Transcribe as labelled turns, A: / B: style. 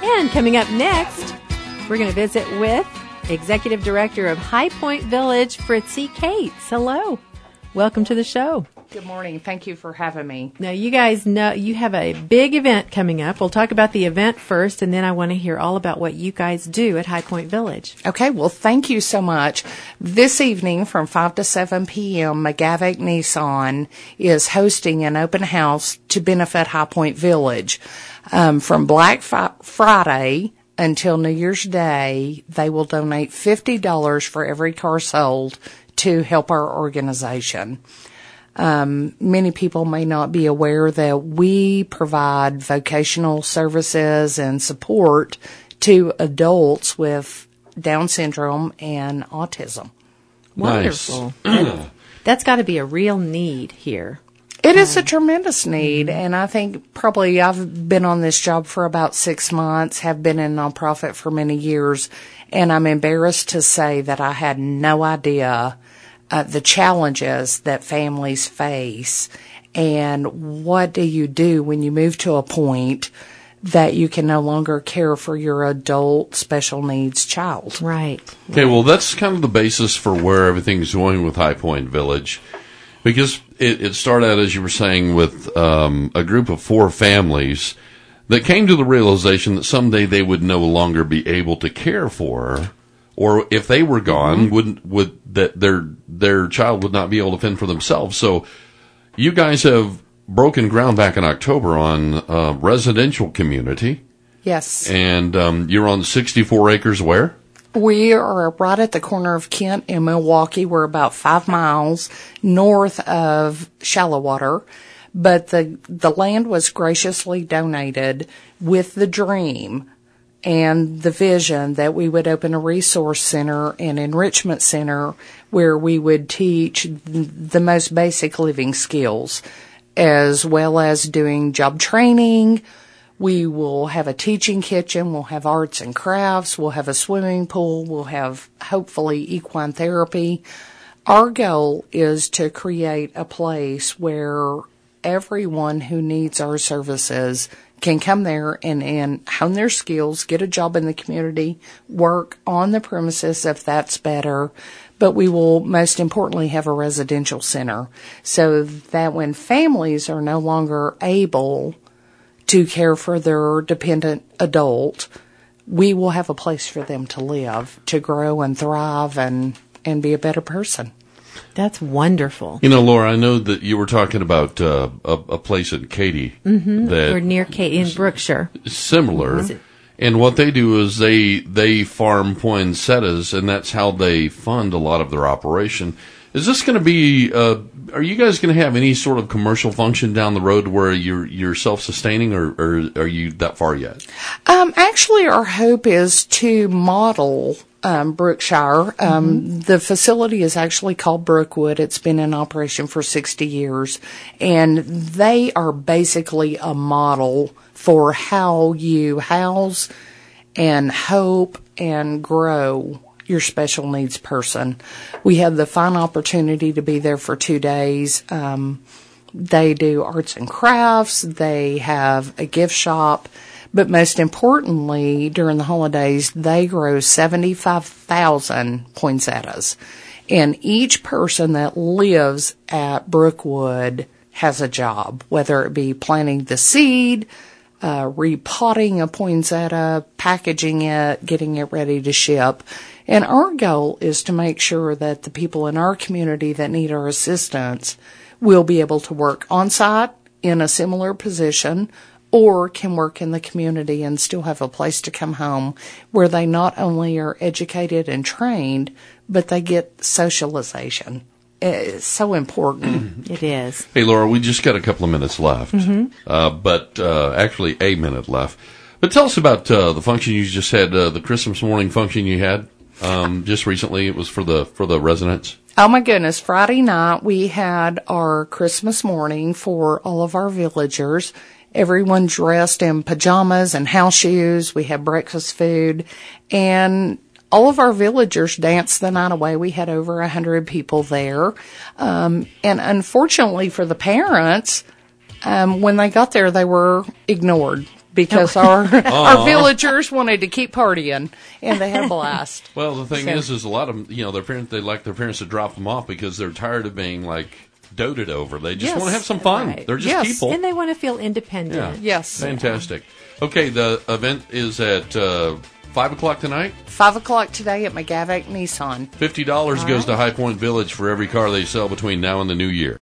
A: And coming up next, we're going to visit with Executive Director of High Point Village, Fritzy Cates. Hello. Welcome to the show.
B: Good morning. Thank you for having me.
A: Now, you guys know you have a big event coming up. We'll talk about the event first, and then I want to hear all about what you guys do at High Point Village.
B: Okay. Well, thank you so much. This evening from 5 to 7 p.m., McGavick Nissan is hosting an open house to benefit High Point Village. From Black Friday until New Year's Day, they will donate $50 for every car sold to help our organization. Many people may not be aware that we provide vocational services and support to adults with Down syndrome and autism.
A: Wonderful. That's got to be a real need here.
B: It is a tremendous need, and I think probably I've been on this job for about 6 months, have been in nonprofit for many years, and I'm embarrassed to say that I had no idea the challenges that families face, and what do you do when you move to a point that you can no longer care for your adult special needs child.
A: Right.
C: Okay, well, that's kind of the basis for where everything's going with High Point Village. Because it started out, as you were saying, with a group of 4 families that came to the realization that someday they would no longer be able to care for her, or if they were gone, would that their child would not be able to fend for themselves. So you guys have broken ground back in October on a residential community.
B: Yes.
C: And you're on 64 acres where?
B: We are right at the corner of Kent and Milwaukee. We're about 5 miles north of Shallowater, but the land was graciously donated with the dream and the vision that we would open a resource center and enrichment center where we would teach the most basic living skills, as well as doing job training. We will have a teaching kitchen, we'll have arts and crafts, we'll have a swimming pool, we'll have, hopefully, equine therapy. Our goal is to create a place where everyone who needs our services can come there and hone their skills, get a job in the community, work on the premises if that's better. But we will most importantly have a residential center so that when families are no longer able to care for their dependent adult, we will have a place for them to live, to grow and thrive and be a better person.
A: That's wonderful.
C: You know, Laura, I know that you were talking about a place in Katy. That
A: We're near Katy in Brookshire.
C: Similar. And what they do is they farm poinsettias, and that's how they fund a lot of their operation. Is this going to be, are you guys going to have any sort of commercial function down the road where you're self-sustaining, or are you that far yet?
B: Actually, our hope is to model Brookshire. The facility is actually called Brookwood. It's been in operation for 60 years, and they are basically a model for how you house and hope and grow your special needs person. We had the fine opportunity to be there for 2 days. They do arts and crafts. They have a gift shop. But most importantly, during the holidays, they grow 75,000 poinsettias. And each person that lives at Brookwood has a job, whether it be planting the seed, repotting a poinsettia, packaging it, getting it ready to ship. And our goal is to make sure that the people in our community that need our assistance will be able to work on site in a similar position, or can work in the community and still have a place to come home where they not only are educated and trained, but they get socialization. It's so important.
A: It is.
C: Hey, Laura, we just got a couple of minutes left, but actually a minute left. But tell us about the function you just had, the Christmas morning function you had just recently. It was for the residents.
B: Oh, my goodness. Friday night, we had our Christmas morning for all of our villagers. Everyone dressed in pajamas and house shoes. We had breakfast food, and all of our villagers danced the night away. We had over 100 people there. And unfortunately for the parents, when they got there, they were ignored. because our villagers wanted to keep partying, and they had a blast.
C: Well, the thing is a lot of their parents, they like their parents to drop them off because they're tired of being like doted over. They just want to have some fun.
A: Right.
C: They're just people,
A: and they want to feel independent.
C: Yeah.
B: Yes,
C: fantastic. Okay, the event is at 5 o'clock tonight.
B: 5 o'clock today at McGavock Nissan.
C: $50 goes to High Point Village for every car they sell between now and the new year.